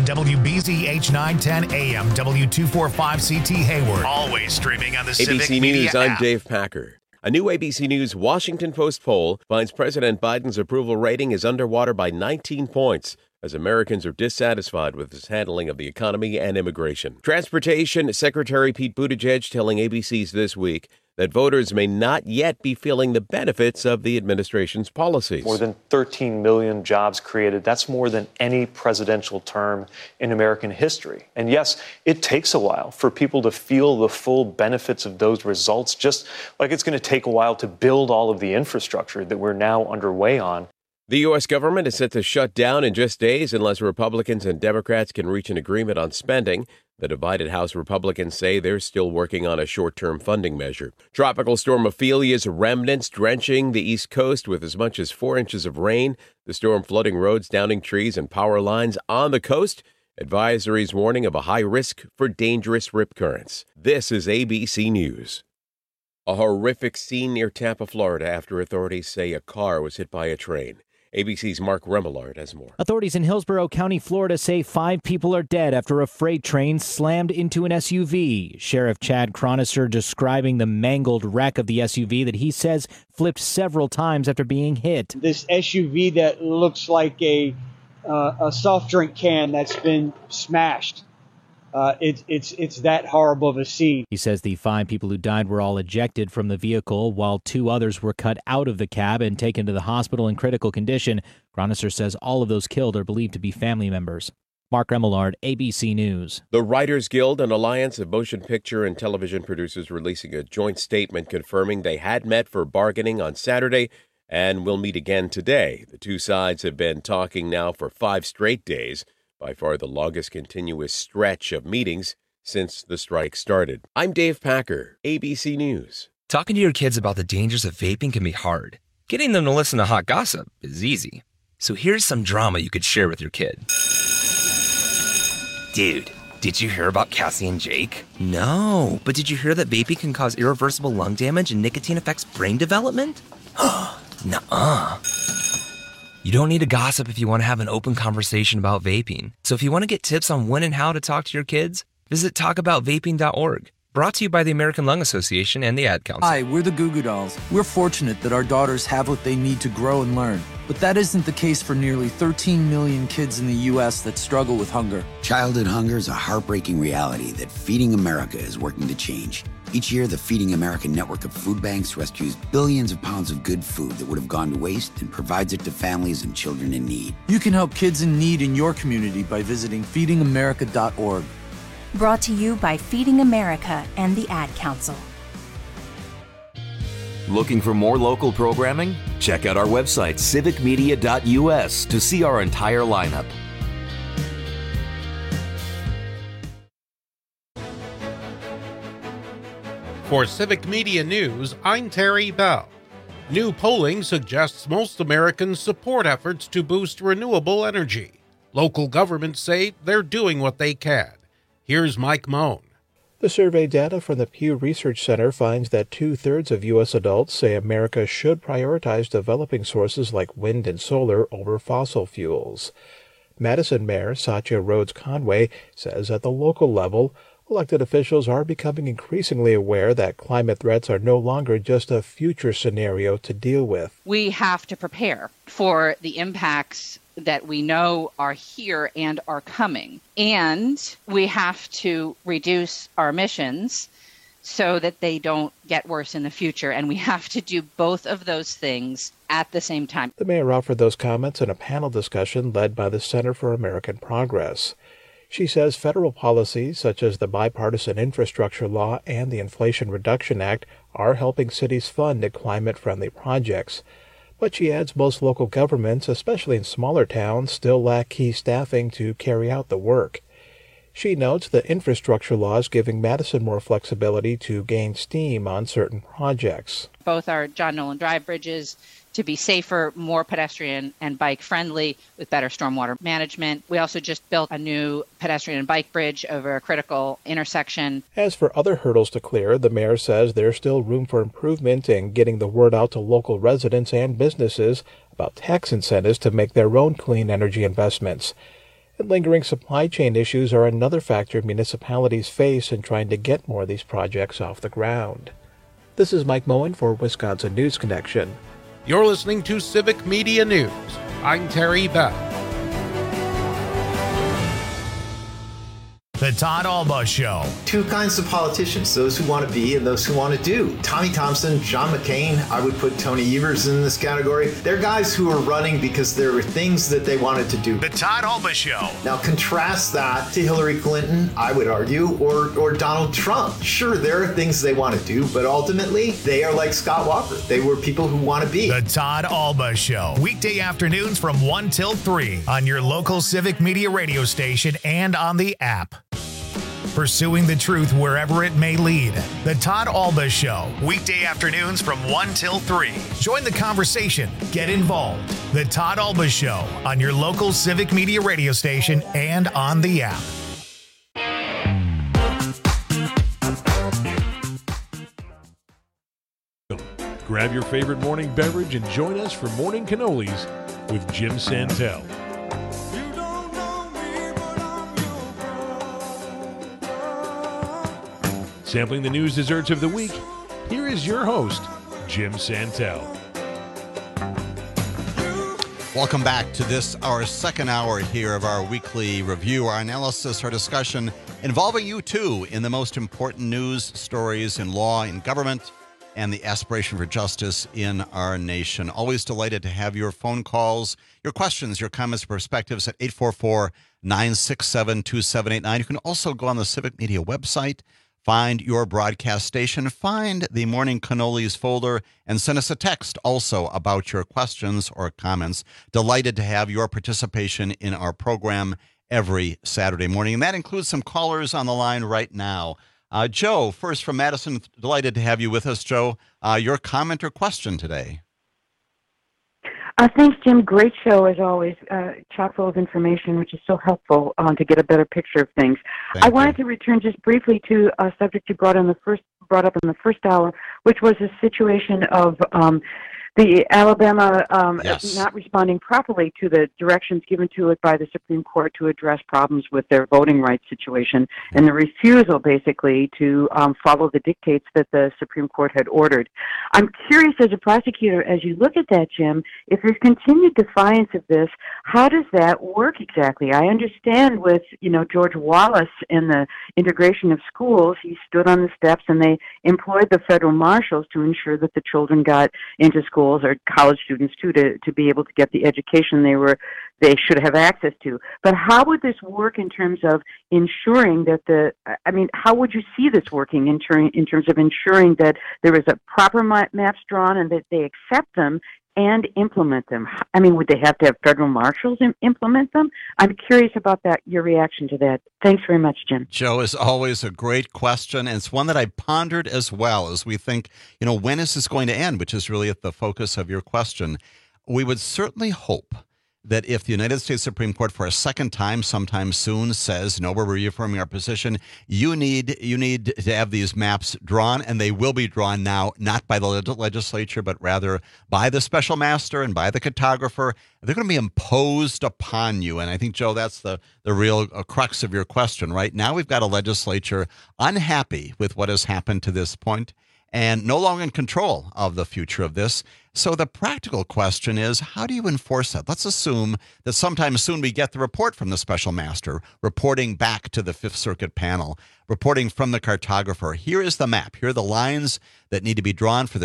WBZH 910 AM, W245CT Hayward. Always streaming on the Civic ABC Media News, I'm app. Dave Packer. A new ABC News Washington Post poll finds President Biden's approval rating is underwater by 19 points as Americans are dissatisfied with his handling of the economy and immigration. Transportation Secretary Pete Buttigieg telling ABC's This Week that voters may not yet be feeling the benefits of the administration's policies. More than 13 million jobs created. That's more than any presidential term in American history. And yes, it takes a while for people to feel the full benefits of those results, just like it's going to take a while to build all of the infrastructure that we're now underway on. The U.S. government is set to shut down in just days unless Republicans and Democrats can reach an agreement on spending. The divided House Republicans say they're still working on a short-term funding measure. Tropical storm Ophelia's remnants drenching the East Coast with as much as 4 inches of rain. The storm flooding roads, downing trees, and power lines on the coast. Advisories warning of a high risk for dangerous rip currents. This is ABC News. A horrific scene near Tampa, Florida, after authorities say a car was hit by a train. ABC's Mark Remillard has more. Authorities in Hillsborough County, Florida say 5 people are dead after a freight train slammed into an SUV. Sheriff Chad Cronister describing the mangled wreck of the SUV that he says flipped several times after being hit. This SUV that looks like a soft drink can that's been smashed. It's that horrible of a scene. He says the 5 people who died were all ejected from the vehicle, while 2 others were cut out of the cab and taken to the hospital in critical condition. Cronister says all of those killed are believed to be family members. Mark Remillard, ABC News. The Writers Guild, an alliance of motion picture and television producers, releasing a joint statement confirming they had met for bargaining on Saturday and will meet again today. The two sides have been talking now for 5 straight days. By far the longest continuous stretch of meetings since the strike started. I'm Dave Packer, ABC News. Talking to your kids about the dangers of vaping can be hard. Getting them to listen to hot gossip is easy. So here's some drama you could share with your kid. Dude, did you hear about Cassie and Jake? No, but did you hear that vaping can cause irreversible lung damage and nicotine affects brain development? Nuh-uh. You don't need to gossip if you want to have an open conversation about vaping. So if you want to get tips on when and how to talk to your kids, visit talkaboutvaping.org. Brought to you by the American Lung Association and the Ad Council. Hi, we're the Goo Goo Dolls. We're fortunate that our daughters have what they need to grow and learn. But that isn't the case for nearly 13 million kids in the U.S. that struggle with hunger. Childhood hunger is a heartbreaking reality that Feeding America is working to change. Each year, the Feeding America network of food banks rescues billions of pounds of good food that would have gone to waste and provides it to families and children in need. You can help kids in need in your community by visiting feedingamerica.org. Brought to you by Feeding America and the Ad Council. Looking for more local programming? Check out our website, civicmedia.us, to see our entire lineup. For Civic Media News, I'm Terry Bell. New polling suggests most Americans support efforts to boost renewable energy. Local governments say they're doing what they can. Here's Mike Moan. The survey data from the Pew Research Center finds that 2/3 of U.S. adults say America should prioritize developing sources like wind and solar over fossil fuels. Madison Mayor Satya Rhodes Conway says at the local level, elected officials are becoming increasingly aware that climate threats are no longer just a future scenario to deal with. We have to prepare for the impacts that we know are here and are coming. And we have to reduce our emissions so that they don't get worse in the future. And we have to do both of those things at the same time. The mayor offered those comments in a panel discussion led by the Center for American Progress. She says federal policies such as the Bipartisan Infrastructure Law and the Inflation Reduction Act are helping cities fund climate-friendly projects. But she adds most local governments, especially in smaller towns, still lack key staffing to carry out the work. She notes the infrastructure law is giving Madison more flexibility to gain steam on certain projects. Both our John Nolan Drive bridges to be safer, more pedestrian and bike friendly with better stormwater management. We also just built a new pedestrian and bike bridge over a critical intersection. As for other hurdles to clear, the mayor says there's still room for improvement in getting the word out to local residents and businesses about tax incentives to make their own clean energy investments. And lingering supply chain issues are another factor municipalities face in trying to get more of these projects off the ground. This is Mike Moen for Wisconsin News Connection. You're listening to Civic Media News. I'm Terry Bell. The Todd Alba Show. Two kinds of politicians, those who want to be and those who want to do. Tommy Thompson, John McCain, I would put Tony Evers in this category. They're guys who are running because there were things that they wanted to do. The Todd Alba Show. Now contrast that to Hillary Clinton, I would argue, or Donald Trump. Sure, there are things they want to do, but ultimately they are like Scott Walker. They were people who want to be. The Todd Alba Show. Weekday afternoons from 1 till 3 on your local Civic Media radio station and on the app. Pursuing the truth wherever it may lead. The Todd Alba Show. Weekday afternoons from 1 till 3. Join the conversation. Get involved. The Todd Alba Show on your local Civic Media radio station and on the app. Grab your favorite morning beverage and join us for Morning Cannolis with Jim Santel. Sampling the news desserts of the week, here is your host, Jim Santel. Welcome back to this, our second hour here of our weekly review, our analysis, our discussion involving you too in the most important news stories in law, in government, and the aspiration for justice in our nation. Always delighted to have your phone calls, your questions, your comments, perspectives at 844-967-2789. You can also go on the Civic Media website, find your broadcast station, find the Morning Cannolis folder, and send us a text also about your questions or comments. Delighted to have your participation in our program every Saturday morning. And that includes some callers on the line right now. Joe, first from Madison, delighted to have you with us, Joe. Your comment or question today? Thanks, Jim. Great show, as always. Chock full of information, which is so helpful to get a better picture of things. I wanted to return just briefly to a subject you brought up in the first hour, which was a situation of the Alabama not responding properly to the directions given to it by the Supreme Court to address problems with their voting rights situation, and the refusal, basically, to follow the dictates that the Supreme Court had ordered. I'm curious, as a prosecutor, as you look at that, Jim, if there's continued defiance of this, how does that work exactly? I understand with, George Wallace and the integration of schools, he stood on the steps and they employed the federal marshals to ensure that the children got into schools, or college students too, to be able to get the education they should have access to. But how would this work in terms of ensuring that how would you see this working in terms of ensuring that there is a proper maps drawn and that they accept them and implement them? Would they have to have federal marshals implement them? I'm curious about that, your reaction to that. Thanks very much, Jim. Joe, is always a great question, and it's one that I pondered as well as we think, when is this going to end, which is really at the focus of your question. We would certainly hope that if the United States Supreme Court for a second time sometime soon says, no, we're reaffirming our position, you need to have these maps drawn, and they will be drawn now, not by the legislature, but rather by the special master and by the cartographer. They're going to be imposed upon you. And I think, Joe, that's the real crux of your question, right? Now we've got a legislature unhappy with what has happened to this point and no longer in control of the future of this. So the practical question is, how do you enforce that? Let's assume that sometime soon we get the report from the special master, reporting back to the Fifth Circuit panel, reporting from the cartographer. Here is the map. Here are the lines that need to be drawn for the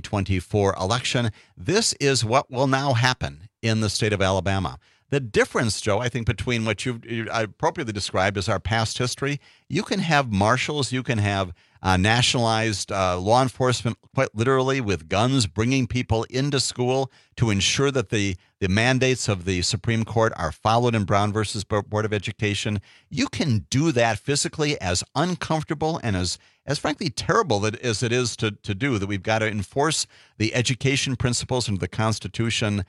2024 election. This is what will now happen in the state of Alabama. The difference, Joe, I think, between what you appropriately described as our past history, you can have marshals, you can have nationalized law enforcement, quite literally, with guns, bringing people into school to ensure that the mandates of the Supreme Court are followed in Brown versus Board of Education. You can do that physically, as uncomfortable and as frankly terrible as it is to do, that we've got to enforce the education principles into the Constitution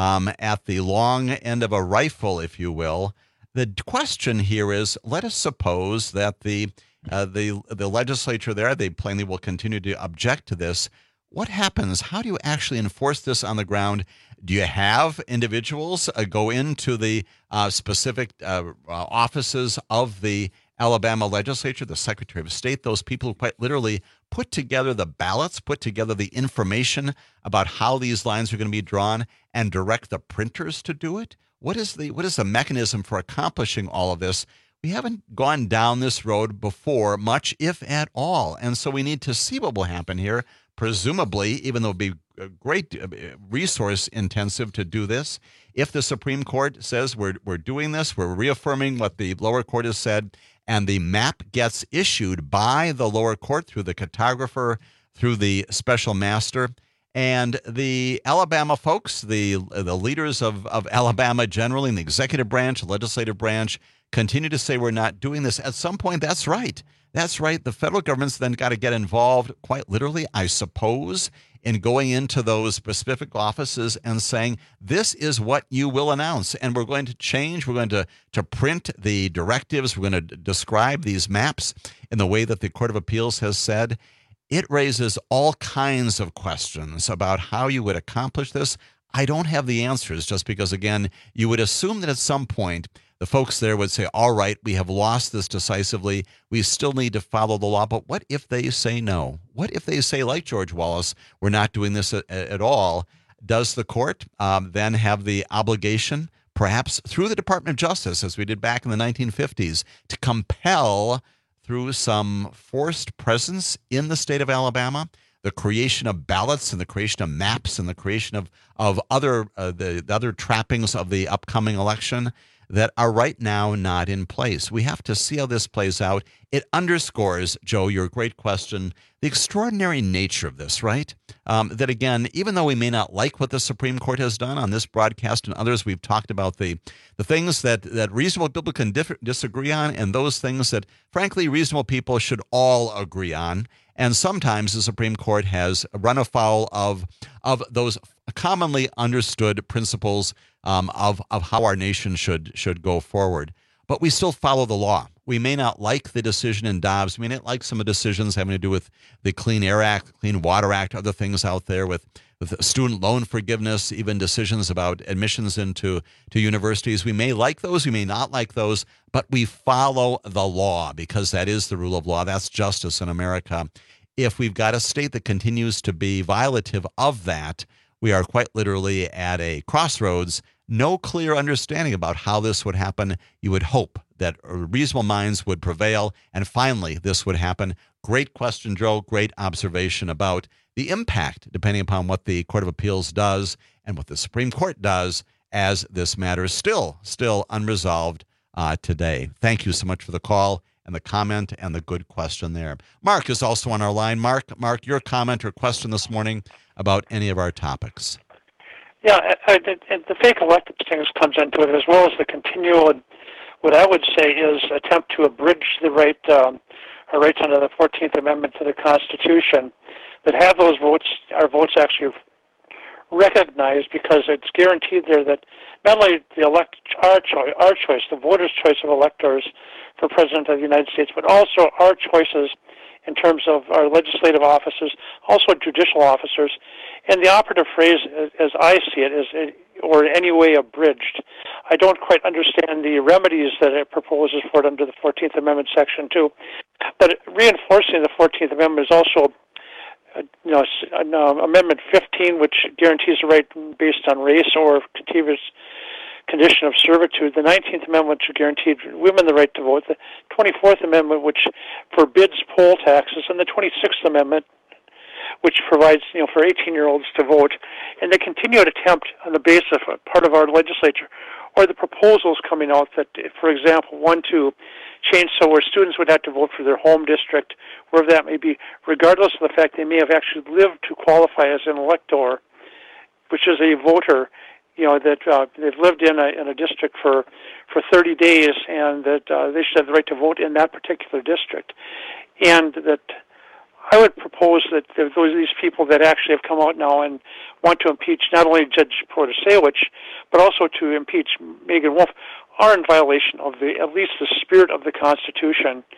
at the long end of a rifle, if you will. The question here is, let us suppose that the legislature there, they plainly will continue to object to this. What happens? How do you actually enforce this on the ground? Do you have individuals go into the specific offices of the Alabama legislature, the Secretary of State, those people who quite literally put together the ballots, put together the information about how these lines are going to be drawn, and direct the printers to do it? What is the mechanism for accomplishing all of this? We haven't gone down this road before, much if at all, and so we need to see what will happen here. Presumably, even though it would be a great resource intensive to do this, if the Supreme Court says we're doing this, we're reaffirming what the lower court has said, and the map gets issued by the lower court through the cartographer, through the special master, and the Alabama folks, the leaders of Alabama generally, and the executive branch, legislative branch, continue to say we're not doing this. At some point, that's right. That's right. The federal government's then got to get involved, quite literally, I suppose, in going into those specific offices and saying, this is what you will announce, and we're going to change. We're going to print the directives. We're going to describe these maps in the way that the Court of Appeals has said. It raises all kinds of questions about how you would accomplish this. I don't have the answers, just because, again, you would assume that at some point the folks there would say, all right, we have lost this decisively. We still need to follow the law. But what if they say no? What if they say, like George Wallace, we're not doing this at all? Does the court then have the obligation, perhaps through the Department of Justice, as we did back in the 1950s, to compel, through some forced presence in the state of Alabama, the creation of ballots and the creation of maps and the creation of other the other trappings of the upcoming election that are right now not in place? We have to see how this plays out. It underscores, Joe, your great question, the extraordinary nature of this, right? That, again, even though we may not like what the Supreme Court has done on this broadcast and others, we've talked about the things that reasonable people can disagree on, and those things that, frankly, reasonable people should all agree on. And sometimes the Supreme Court has run afoul of those commonly understood principles of how our nation should go forward. But we still follow the law. We may not like the decision in Dobbs. We may not like some of the decisions having to do with the Clean Air Act, Clean Water Act, other things out there with student loan forgiveness, even decisions about admissions into universities. We may like those, we may not like those, but we follow the law because that is the rule of law. That's justice in America. If we've got a state that continues to be violative of that, we are quite literally at a crossroads. No clear understanding about how this would happen. You would hope that reasonable minds would prevail, and finally this would happen. Great question, Joe. Great observation about the impact, depending upon what the Court of Appeals does and what the Supreme Court does, as this matter is still unresolved today. Thank you so much for the call and the comment and the good question there. Mark is also on our line. Mark, your comment or question this morning about any of our topics. Yeah, the fake elected things comes into it, as well as the continual, what I would say is attempt to abridge the right, our rights under the 14th Amendment to the Constitution, that have those votes, our votes actually recognized, because it's guaranteed there that not only our choice, the voters' choice of electors for President of the United States, but also our choices in terms of our legislative officers, also judicial officers. And the operative phrase, as I see it, is or in any way abridged. I don't quite understand the remedies that it proposes for it under the 14th Amendment, Section 2. But reinforcing the 14th Amendment is also Amendment 15, which guarantees the right based on race or continuous condition of servitude. The 19th Amendment, which guaranteed women the right to vote. The 24th Amendment, which forbids poll taxes. And the 26th Amendment, which provides, for 18-year-olds to vote. And the continued attempt on the basis of part of our legislature, or the proposals coming out that, for example, one to change so where students would have to vote for their home district, wherever that may be, regardless of the fact they may have actually lived to qualify as an elector, which is a voter, that they've lived in a district for 30 days, and that they should have the right to vote in that particular district. And that I would propose that these people that actually have come out now and want to impeach not only Judge Protasewicz, but also to impeach Megan Wolf, are in violation of at least the spirit of the Constitution.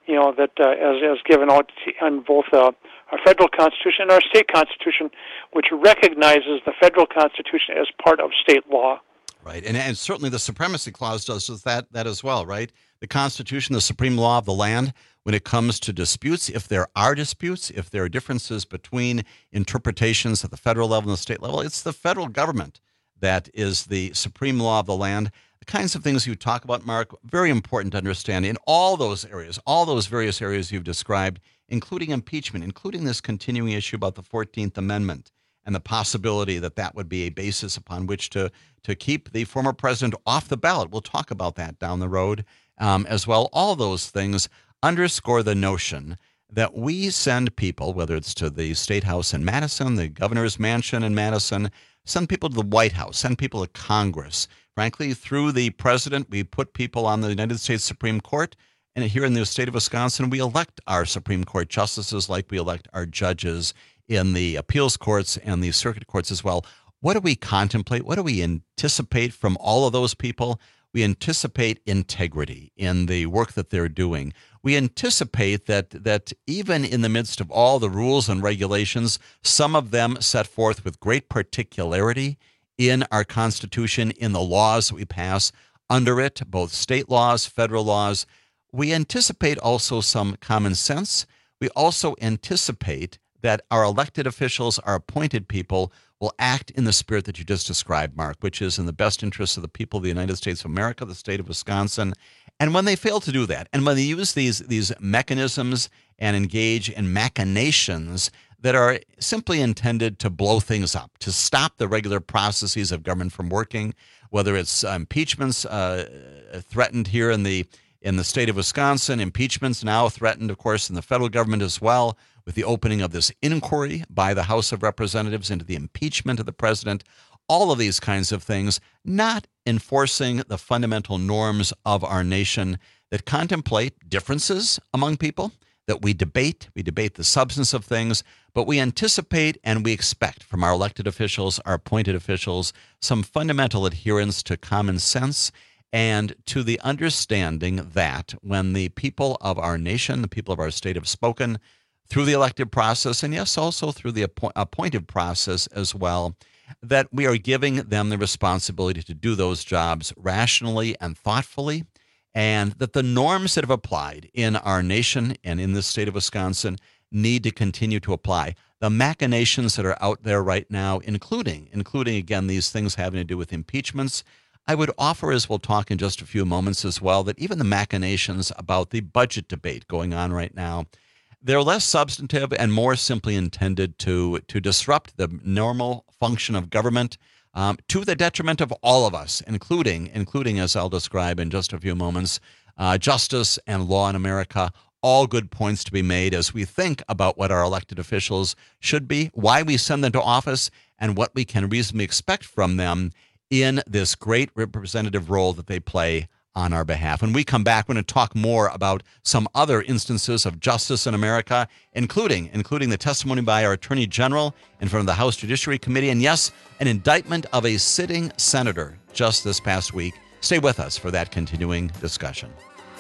that as given out on both our federal constitution and our state constitution, which recognizes the federal constitution as part of state law. Right, and certainly the Supremacy Clause does that as well, right? The Constitution, the supreme law of the land, when it comes to disputes, if there are disputes, if there are differences between interpretations at the federal level and the state level, it's the federal government that is the supreme law of the land. The kinds of things you talk about, Mark, very important to understand in all those areas, all those various areas you've described, including impeachment, including this continuing issue about the 14th Amendment and the possibility that that would be a basis upon which to keep the former president off the ballot. We'll talk about that down the road as well. All those things underscore the notion that we send people, whether it's to the State House in Madison, the governor's mansion in Madison, send people to the White House, send people to Congress. Frankly, through the president, we put people on the United States Supreme Court. And here in the state of Wisconsin, we elect our Supreme Court justices like we elect our judges in the appeals courts and the circuit courts as well. What do we contemplate? What do we anticipate from all of those people? We anticipate integrity in the work that they're doing. We anticipate that even in the midst of all the rules and regulations, some of them set forth with great particularity in our Constitution, in the laws that we pass under it, both state laws, federal laws. We anticipate also some common sense. We also anticipate that our elected officials, our appointed people, will act in the spirit that you just described, Mark, which is in the best interest of the people of the United States of America, the state of Wisconsin. And when they fail to do that, and when they use these mechanisms and engage in machinations that are simply intended to blow things up, to stop the regular processes of government from working, whether it's impeachments threatened here in the state of Wisconsin, impeachments now threatened, of course, in the federal government as well, with the opening of this inquiry by the House of Representatives into the impeachment of the president, all of these kinds of things, not enforcing the fundamental norms of our nation that contemplate differences among people, that we debate the substance of things, but we anticipate and we expect from our elected officials, our appointed officials, some fundamental adherence to common sense and to the understanding that when the people of our nation, the people of our state have spoken through the elective process, and yes, also through the appointed process as well, that we are giving them the responsibility to do those jobs rationally and thoughtfully, and that the norms that have applied in our nation and in the state of Wisconsin need to continue to apply. The machinations that are out there right now, including again, these things having to do with impeachments, I would offer, as we'll talk in just a few moments as well, that even the machinations about the budget debate going on right now, they're less substantive and more simply intended to disrupt the normal function of government to the detriment of all of us, including, as I'll describe in just a few moments, justice and law in America. All good points to be made as we think about what our elected officials should be, why we send them to office, and what we can reasonably expect from them in this great representative role that they play on our behalf. When we come back, we're going to talk more about some other instances of justice in America, including the testimony by our Attorney General in front of the House Judiciary Committee, and yes, an indictment of a sitting senator just this past week. Stay with us for that continuing discussion.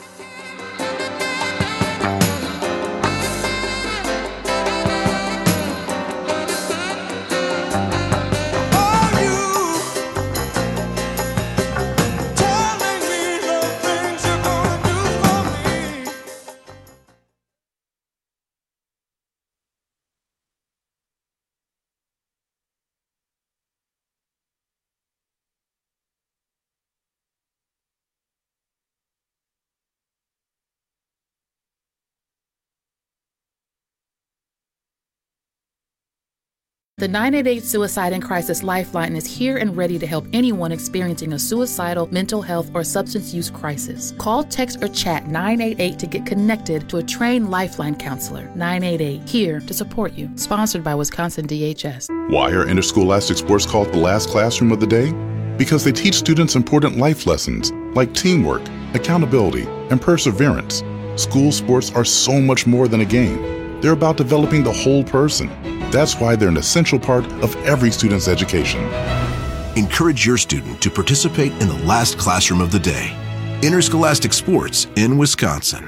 The 988 Suicide and Crisis Lifeline is here and ready to help anyone experiencing a suicidal, mental health, or substance use crisis. Call, text, or chat 988 to get connected to a trained Lifeline counselor. 988, here to support you. Sponsored by Wisconsin DHS. Why are interscholastic sports called the last classroom of the day? Because they teach students important life lessons like teamwork, accountability, and perseverance. School sports are so much more than a game. They're about developing the whole person. That's why they're an essential part of every student's education. Encourage your student to participate in the last classroom of the day. Interscholastic Sports in Wisconsin.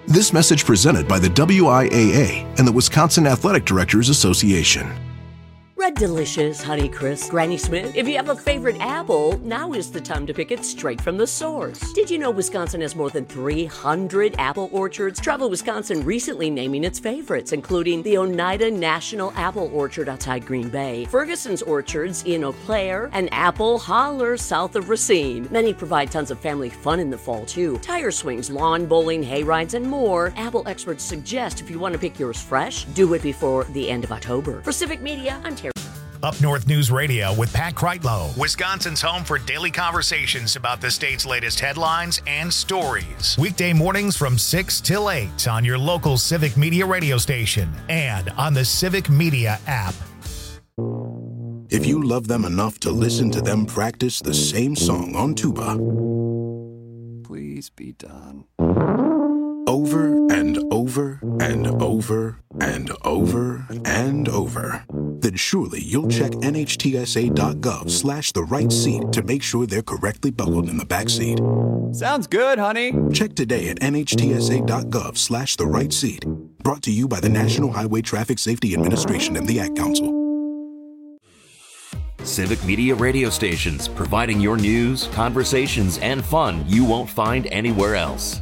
This message presented by the WIAA and the Wisconsin Athletic Directors Association. Red Delicious, Honeycrisp, Granny Smith. If you have a favorite apple, now is the time to pick it straight from the source. Did you know Wisconsin has more than 300 apple orchards? Travel Wisconsin recently naming its favorites, including the Oneida National Apple Orchard outside Green Bay, Ferguson's Orchards in Eau Claire, and Apple Holler south of Racine. Many provide tons of family fun in the fall, too. Tire swings, lawn bowling, hay rides, and more. Apple experts suggest if you want to pick yours fresh, do it before the end of October. For Civic Media, I'm Terry. Up North News Radio with Pat Kreitlow, Wisconsin's home for daily conversations about the state's latest headlines and stories. Weekday mornings from 6 till 8 on your local Civic Media radio station and on the Civic Media app. If you love them enough to listen to them practice the same song on tuba, please be done. Over and over and over and over and over, then surely you'll check NHTSA.gov/the right seat to make sure they're correctly buckled in the back seat. Sounds good, honey. Check today at NHTSA.gov/the right seat. Brought to you by the National Highway Traffic Safety Administration and the Ad Council. Civic Media radio stations, providing your news, conversations, and fun you won't find anywhere else.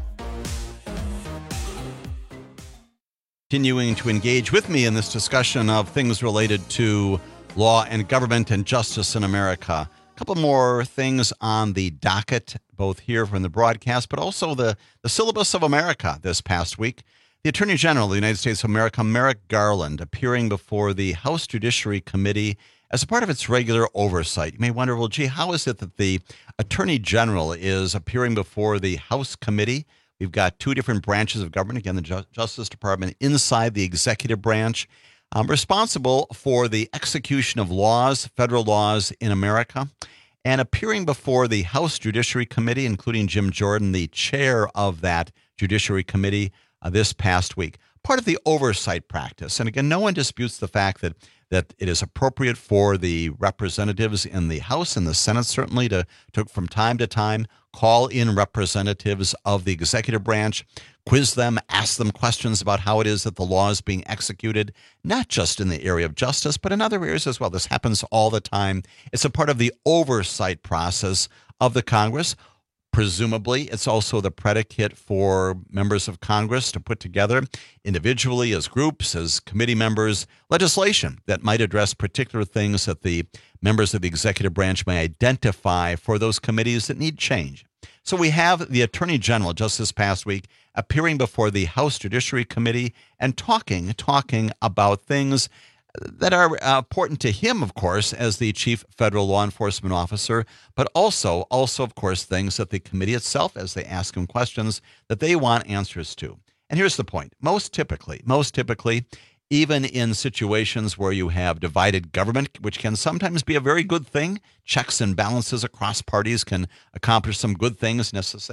Continuing to engage with me in this discussion of things related to law and government and justice in America. A couple more things on the docket, both here from the broadcast, but also the syllabus of America this past week. The Attorney General of the United States of America, Merrick Garland, appearing before the House Judiciary Committee as a part of its regular oversight. You may wonder, well, gee, how is it that the Attorney General is appearing before the House Committee? We've got two different branches of government, again, the Justice Department inside the executive branch, responsible for the execution of laws, federal laws in America, and appearing before the House Judiciary Committee, including Jim Jordan, the chair of that Judiciary Committee, this past week. Part of the oversight practice. And again, no one disputes the fact that it is appropriate for the representatives in the House and the Senate, certainly, to from time to time, call in representatives of the executive branch, quiz them, ask them questions about how it is that the law is being executed, not just in the area of justice, but in other areas as well. This happens all the time. It's a part of the oversight process of the Congress. Presumably, it's also the predicate for members of Congress to put together individually, as groups, as committee members, legislation that might address particular things that the members of the executive branch may identify for those committees that need change. So we have the Attorney General just this past week appearing before the House Judiciary Committee and talking about things that are important to him, of course, as the chief federal law enforcement officer, but also, of course, things that the committee itself, as they ask him questions, that they want answers to. And here's the point. Most typically, even in situations where you have divided government, which can sometimes be a very good thing, checks and balances across parties can accomplish some good things,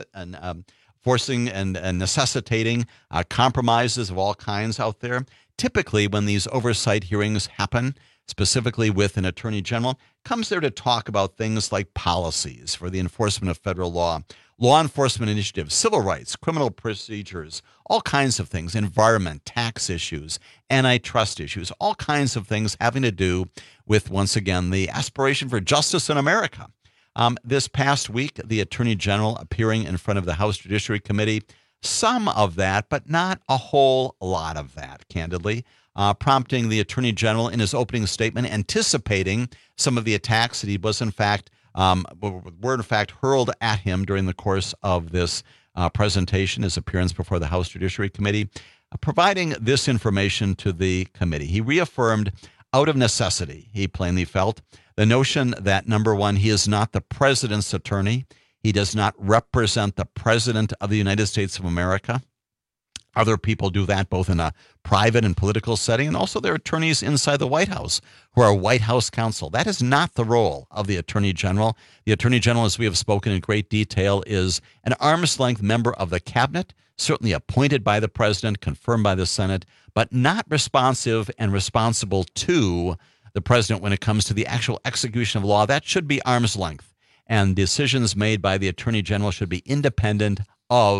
forcing and necessitating compromises of all kinds out there. Typically, when these oversight hearings happen, specifically with an attorney general, comes there to talk about things like policies for the enforcement of federal law, law enforcement initiatives, civil rights, criminal procedures, all kinds of things, environment, tax issues, antitrust issues, all kinds of things having to do with, once again, the aspiration for justice in America. This past week, the Attorney General appearing in front of the House Judiciary Committee, some of that, but not a whole lot of that, candidly, prompting the Attorney General in his opening statement, anticipating some of the attacks that he was, in fact, were in fact hurled at him during the course of this presentation, his appearance before the House Judiciary Committee, providing this information to the committee. He reaffirmed, out of necessity, he plainly felt, the notion that, number one, he is not the president's attorney. He does not represent the President of the United States of America. Other people do that both in a private and political setting, and also there are attorneys inside the White House who are White House counsel. That is not the role of the Attorney General. The Attorney General, as we have spoken in great detail, is an arm's-length member of the cabinet, certainly appointed by the president, confirmed by the Senate, but not responsive and responsible to the president when it comes to the actual execution of law. That should be arm's length. And decisions made by the Attorney General should be independent of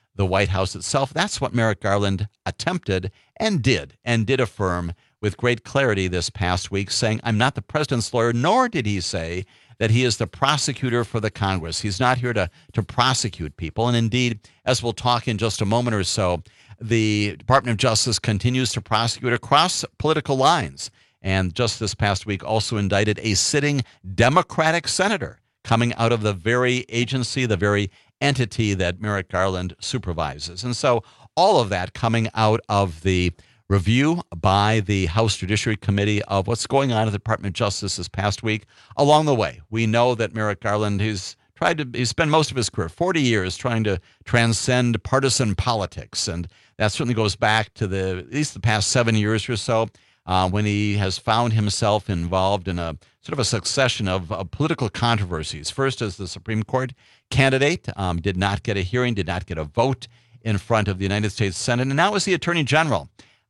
the White House itself. That's what Merrick Garland attempted and did affirm with great clarity this past week, saying, I'm not the president's lawyer, nor did he say that he is the prosecutor for the Congress. He's not here to prosecute people. And indeed, as we'll talk in just a moment or so, the Department of Justice continues to prosecute across political lines. And just this past week also indicted a sitting Democratic senator coming out of the very agency, the very entity that Merrick Garland supervises. And so all of that coming out of the review by the House Judiciary Committee of what's going on at the Department of Justice this past week. Along the way, we know that Merrick Garland, he's spent most of his career, 40 years, trying to transcend partisan politics. And that certainly goes back to at least the past 7 years or so, when he has found himself involved in a sort of a succession of political controversies. First, as the Supreme Court candidate, did not get a hearing, did not get a vote in front of the United States Senate. And now as the Attorney General,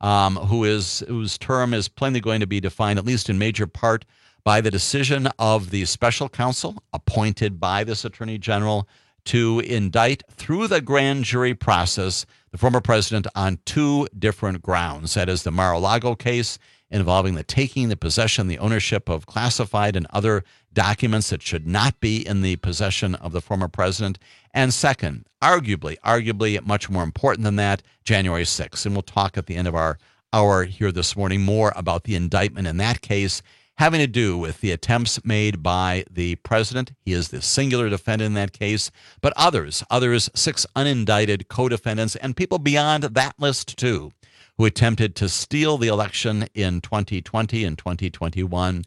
whose term is plainly going to be defined, at least in major part, by the decision of the special counsel appointed by this Attorney General to indict through the grand jury process the former president on 2 different grounds. That is the Mar-a-Lago case involving the taking, the possession, the ownership of classified and other documents that should not be in the possession of the former president. And second, arguably much more important than that, January 6th. And we'll talk at the end of our hour here this morning more about the indictment in that case, having to do with the attempts made by the president. He is the singular defendant in that case, but others, 6 unindicted co-defendants, and people beyond that list too, who attempted to steal the election in 2020 and 2021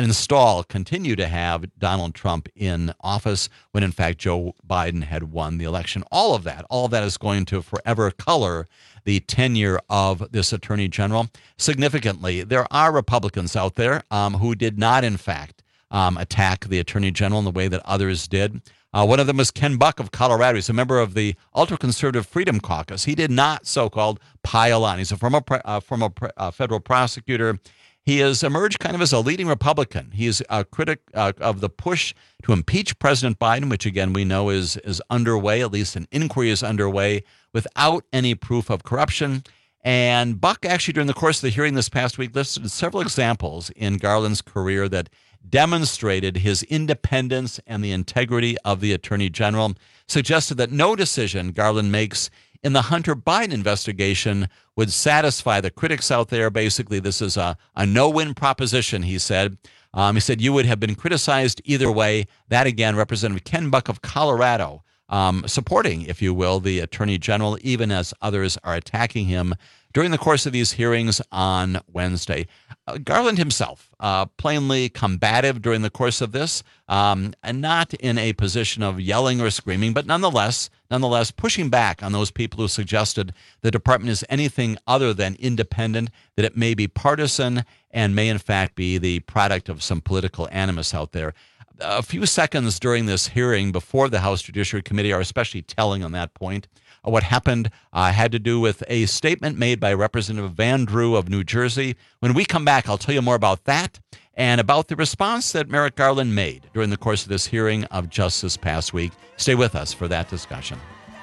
and continue to have Donald Trump in office when, in fact, Joe Biden had won the election. All of that is going to forever color the tenure of this Attorney General. Significantly, there are Republicans out there who did not, in fact, attack the Attorney General in the way that others did. One of them was Ken Buck of Colorado. He's a member of the ultra-conservative Freedom Caucus. He did not, so-called, pile on. He's a former federal prosecutor. He has emerged kind of as a leading Republican. He's a critic of the push to impeach President Biden, which, again, we know is underway, at least an inquiry is underway, without any proof of corruption. And Buck actually, during the course of the hearing this past week, listed several examples in Garland's career that demonstrated his independence and the integrity of the Attorney General, suggested that no decision Garland makes in the Hunter Biden investigation would satisfy the critics out there. Basically, this is a no-win proposition, he said. He said you would have been criticized either way. That, again, Representative Ken Buck of Colorado, supporting, if you will, the Attorney General, even as others are attacking him during the course of these hearings on Wednesday. Garland himself, plainly combative during the course of this, and not in a position of yelling or screaming, but nonetheless pushing back on those people who suggested the department is anything other than independent, that it may be partisan and may in fact be the product of some political animus out there. A few seconds during this hearing before the House Judiciary Committee are especially telling on that point. What happened had to do with a statement made by Representative Van Drew of New Jersey. When we come back, I'll tell you more about that and about the response that Merrick Garland made during the course of this hearing of just this past week. Stay with us for that discussion.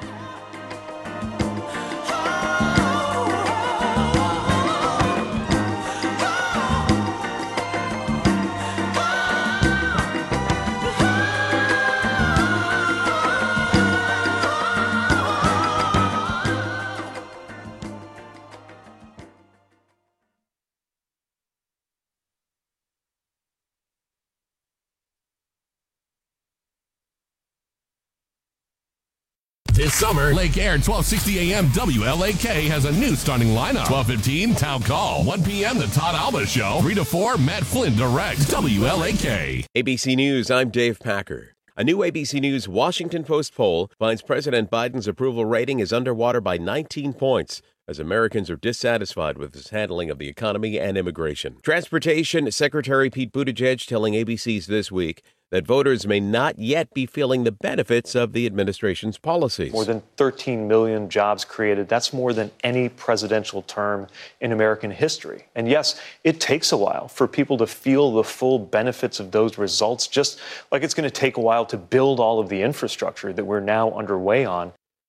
This summer, Lake Air 1260 AM WLAK has a new starting lineup. 12:15 Town Call. 1 p.m. The Todd Alba Show. 3 to 4 Matt Flynn Direct. WLAK. ABC News, I'm Dave Packer. A new ABC News Washington Post poll finds President Biden's approval rating is underwater by 19 points as Americans are dissatisfied with his handling of the economy and immigration. Transportation Secretary Pete Buttigieg telling ABC's This Week that voters may not yet be feeling the benefits of the administration's policies. More than 13 million jobs created. That's more than any presidential term in American history. And yes, it takes a while for people to feel the full benefits of those results, just like it's going to take a while to build all of the infrastructure that we're now underway on.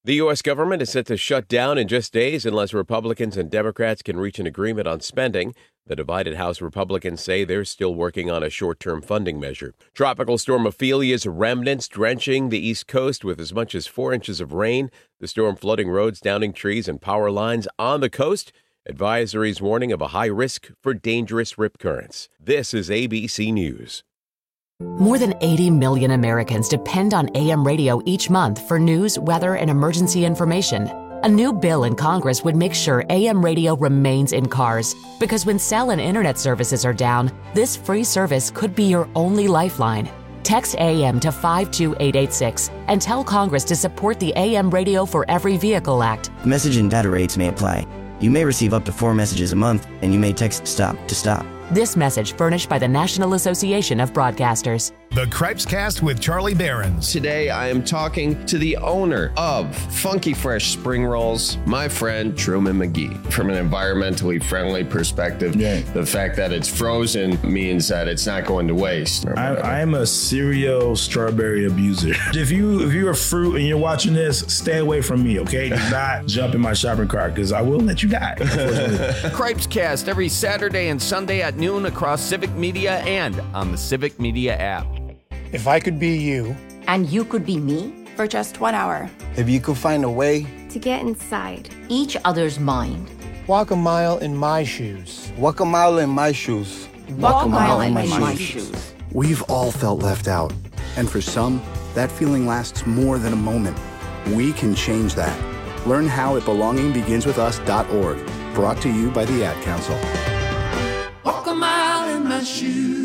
The U.S. government is set to shut down in just days unless Republicans and Democrats can reach an agreement on spending. The divided House Republicans say they're still working on a short-term funding measure. Tropical storm Ophelia's remnants drenching the East Coast with as much as 4 inches of rain. The storm flooding roads, downing trees, and power lines on the coast. Advisories warning of a high risk for dangerous rip currents. This is ABC News. More than 80 million Americans depend on AM radio each month for news, weather, and emergency information. A new bill in Congress would make sure AM radio remains in cars, because when cell and internet services are down, this free service could be your only lifeline. Text AM to 52886 and tell Congress to support the AM Radio for Every Vehicle Act. Message and data rates may apply. You may receive up to 4 messages a month, and you may text STOP to stop. This message furnished by the National Association of Broadcasters. The Cripes Cast with Charlie Behrens. Today, I am talking to the owner of Funky Fresh Spring Rolls, my friend Truman McGee. From an environmentally friendly perspective, the fact that it's frozen means that it's not going to waste. I'm a serial strawberry abuser. If you're a fruit and you're watching this, stay away from me, okay? Do not jump in my shopping cart, because I will let you die. Cripes Cast every Saturday and Sunday at noon across Civic Media and on the Civic Media app. If I could be you. And you could be me for just 1 hour. If you could find a way to get inside each other's mind. Walk a mile in my shoes. Walk a mile in my shoes. Walk a mile in my shoes. We've all felt left out. And for some, that feeling lasts more than a moment. We can change that. Learn how at belongingbeginswithus.org. Brought to you by the Ad Council. Walk a mile in my shoes.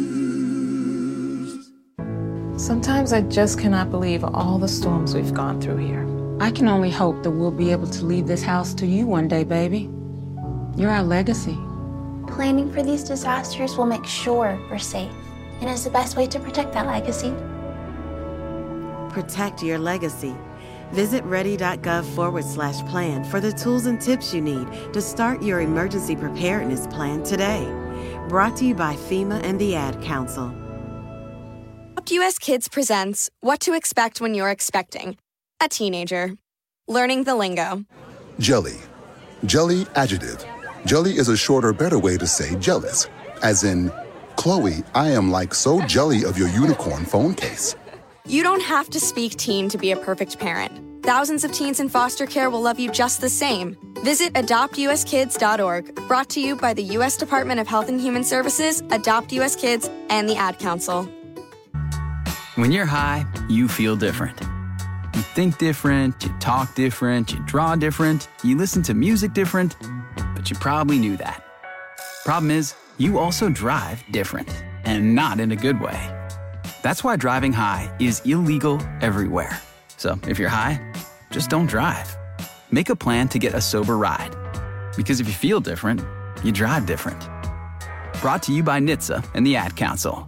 Sometimes I just cannot believe all the storms we've gone through here. I can only hope that we'll be able to leave this house to you one day, baby. You're our legacy. Planning for these disasters will make sure we're safe, and is the best way to protect that legacy. Protect your legacy. Visit ready.gov/plan for the tools and tips you need to start your emergency preparedness plan today. Brought to you by FEMA and the Ad Council. US Kids presents What to Expect When You're Expecting a Teenager. Learning the lingo. Jelly. Jelly adjective. Jelly is a shorter, better way to say jealous. As in, Chloe, I am like so jelly of your unicorn phone case. You don't have to speak teen to be a perfect parent. Thousands of teens in foster care will love you just the same. Visit adoptuskids.org. Brought to you by the U.S. Department of Health and Human Services, Adopt U.S. Kids, and the Ad Council. When you're high, you feel different. You think different, you talk different, you draw different, you listen to music different, but you probably knew that. Problem is, you also drive different, and not in a good way. That's why driving high is illegal everywhere. So if you're high, just don't drive. Make a plan to get a sober ride. Because if you feel different, you drive different. Brought to you by NHTSA and the Ad Council.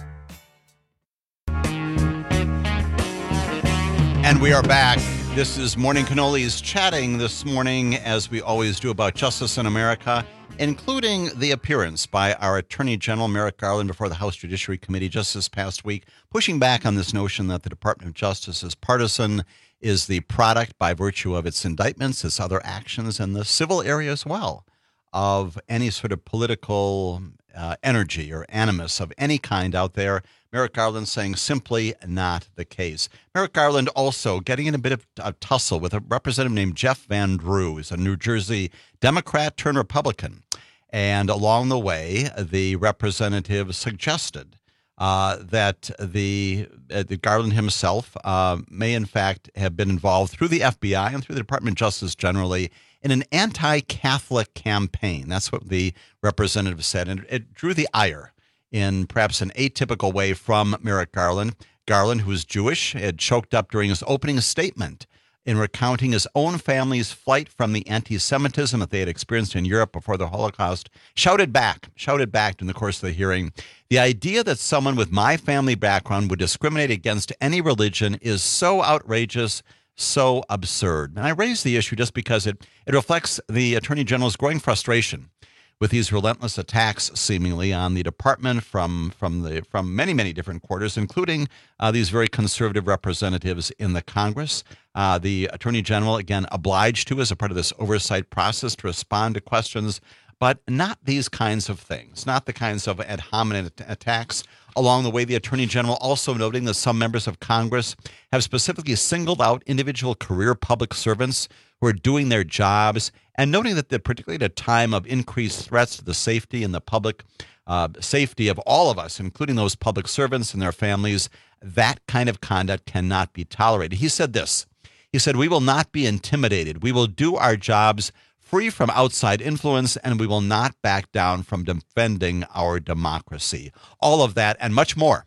And we are back. This is Morning Cannolis chatting this morning, as we always do, about justice in America, including the appearance by our Attorney General Merrick Garland before the House Judiciary Committee just this past week, pushing back on this notion that the Department of Justice is partisan, is the product by virtue of its indictments, its other actions, and the civil area as well, of any sort of political energy or animus of any kind out there. Merrick Garland saying simply not the case. Merrick Garland also getting in a bit of a tussle with a representative named Jeff Van Drew, who's a New Jersey Democrat turned Republican. And along the way, the representative suggested that the Garland himself may in fact have been involved through the FBI and through the Department of Justice generally in an anti-Catholic campaign. That's what the representative said. And it drew the ire in perhaps an atypical way from Merrick Garland. Garland, who is Jewish, had choked up during his opening statement in recounting his own family's flight from the anti-Semitism that they had experienced in Europe before the Holocaust, shouted back during the course of the hearing, the idea that someone with my family background would discriminate against any religion is so outrageous, so absurd. And I raise the issue just because it reflects the Attorney General's growing frustration with these relentless attacks, seemingly, on the department from many different quarters, including these very conservative representatives in the Congress. The Attorney General, again, obliged to, as a part of this oversight process, to respond to questions, but not these kinds of things, not the kinds of ad hominem attacks. Along the way, the Attorney General also noting that some members of Congress have specifically singled out individual career public servants who are doing their jobs, and noting that particularly at a time of increased threats to the safety and the public safety of all of us, including those public servants and their families, that kind of conduct cannot be tolerated. He said this. He said, "We will not be intimidated. We will do our jobs free from outside influence, and we will not back down from defending our democracy." All of that and much more,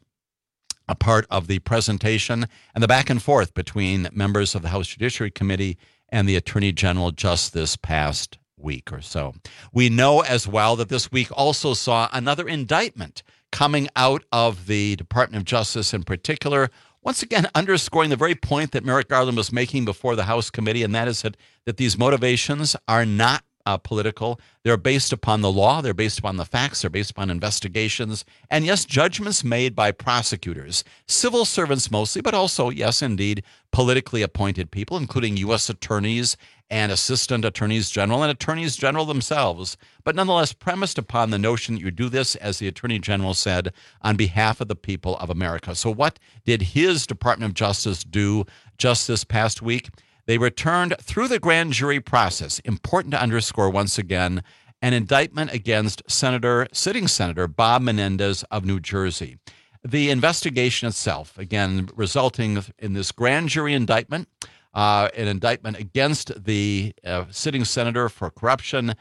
a part of the presentation and the back and forth between members of the House Judiciary Committee and the Attorney General just this past week or so. We know as well that this week also saw another indictment coming out of the Department of Justice in particular, once again underscoring the very point that Merrick Garland was making before the House committee, and that is that these motivations are not political. They're based upon the law. They're based upon the facts. They're based upon investigations. And yes, judgments made by prosecutors, civil servants mostly, but also, yes, indeed, politically appointed people, including U.S. attorneys and assistant attorneys general and attorneys general themselves, but nonetheless premised upon the notion that you do this, as the Attorney General said, on behalf of the people of America. So what did his Department of Justice do just this past week? They returned through the grand jury process, important to underscore once again, an indictment against sitting Senator Bob Menendez of New Jersey. The investigation itself, again, resulting in this grand jury indictment, an indictment against the sitting senator for corruption,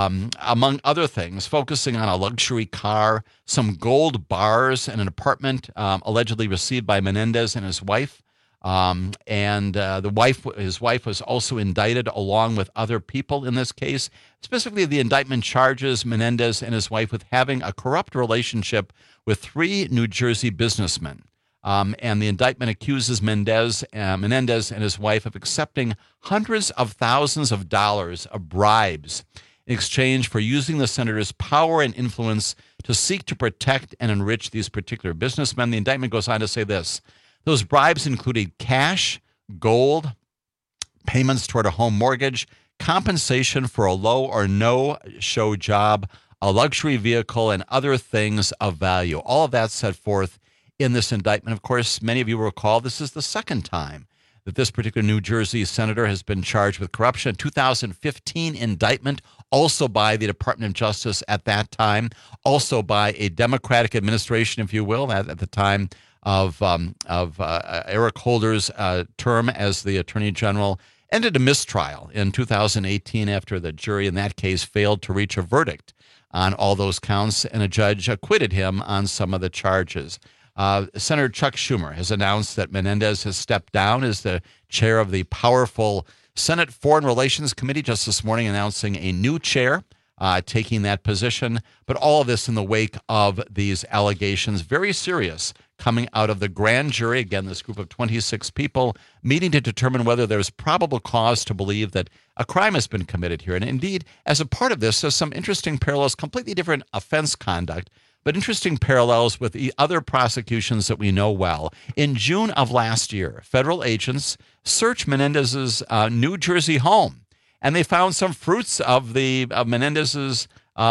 among other things, focusing on a luxury car, some gold bars, and an apartment allegedly received by Menendez and his wife. His wife was also indicted along with other people in this case. Specifically, the indictment charges Menendez and his wife with having a corrupt relationship with 3 New Jersey businessmen. And the indictment accuses Menendez and his wife of accepting hundreds of thousands of dollars of bribes in exchange for using the senator's power and influence to seek to protect and enrich these particular businessmen. The indictment goes on to say this. Those bribes included cash, gold, payments toward a home mortgage, compensation for a low or no-show job, a luxury vehicle, and other things of value. All of that set forth in this indictment. Of course, many of you will recall this is the second time that this particular New Jersey senator has been charged with corruption. A 2015 indictment, also by the Department of Justice at that time, also by a Democratic administration, if you will, at the time of Eric Holder's term as the Attorney General, ended a mistrial in 2018 after the jury in that case failed to reach a verdict on all those counts, and a judge acquitted him on some of the charges. Senator Chuck Schumer has announced that Menendez has stepped down as the chair of the powerful Senate Foreign Relations Committee, just this morning announcing a new chair taking that position. But all of this in the wake of these allegations, very serious, coming out of the grand jury. Again, this group of 26 people meeting to determine whether there's probable cause to believe that a crime has been committed here. And indeed, as a part of this, there's some interesting parallels, completely different offense conduct, but interesting parallels with the other prosecutions that we know well. In June of last year, federal agents searched Menendez's New Jersey home, and they found some fruits of Menendez's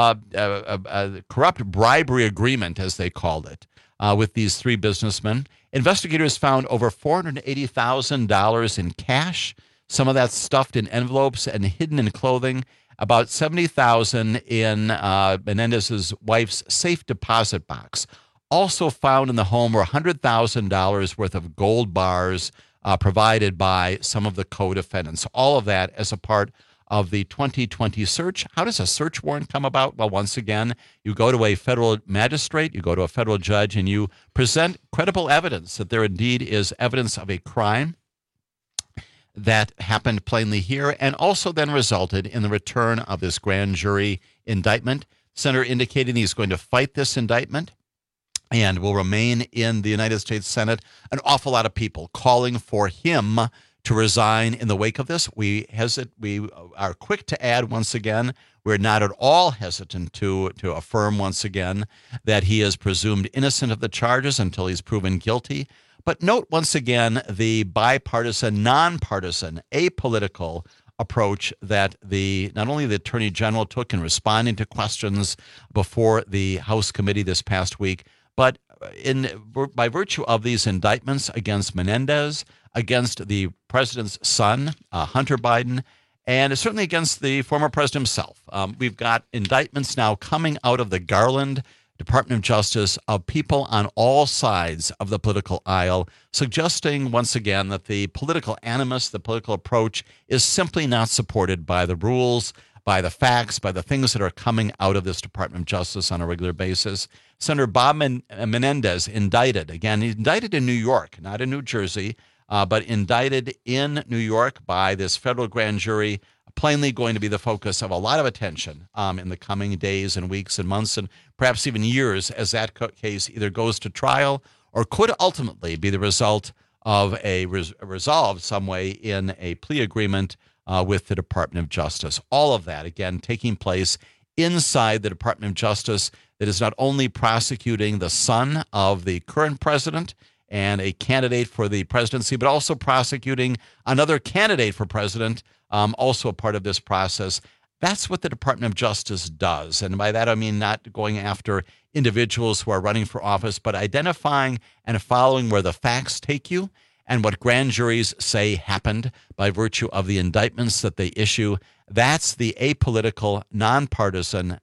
corrupt bribery agreement, as they called it, with these 3 businessmen. Investigators found over $480,000 in cash, some of that stuffed in envelopes and hidden in clothing, about $70,000 in Menendez's wife's safe deposit box. Also found in the home were $100,000 worth of gold bars provided by some of the co-defendants. All of that as a part of the 2020 search. How does a search warrant come about? Well, once again, you go to a federal magistrate, you go to a federal judge, and you present credible evidence that there indeed is evidence of a crime that happened plainly here, and also then resulted in the return of this grand jury indictment. Senator indicating he's going to fight this indictment and will remain in the United States Senate. An awful lot of people calling for him to resign in the wake of this. We are quick to add once again, we're not at all hesitant to affirm once again that he is presumed innocent of the charges until he's proven guilty. But note once again the bipartisan, nonpartisan, apolitical approach that not only the Attorney General took in responding to questions before the House committee this past week, but by virtue of these indictments against Menendez, against the president's son, Hunter Biden, and certainly against the former president himself. We've got indictments now coming out of the Garland Department of Justice of people on all sides of the political aisle, suggesting once again that the political animus, the political approach is simply not supported by the rules, by the facts, by the things that are coming out of this Department of Justice on a regular basis. Senator Bob Menendez indicted, again, he's indicted in New York, not in New Jersey, but indicted in New York by this federal grand jury, plainly going to be the focus of a lot of attention in the coming days and weeks and months and perhaps even years as that case either goes to trial or could ultimately be the result of a resolve some way in a plea agreement with the Department of Justice. All of that, again, taking place inside the Department of Justice that is not only prosecuting the son of the current president and a candidate for the presidency, but also prosecuting another candidate for president, also a part of this process. That's what the Department of Justice does. And by that, I mean not going after individuals who are running for office, but identifying and following where the facts take you and what grand juries say happened by virtue of the indictments that they issue. That's the apolitical, nonpartisan,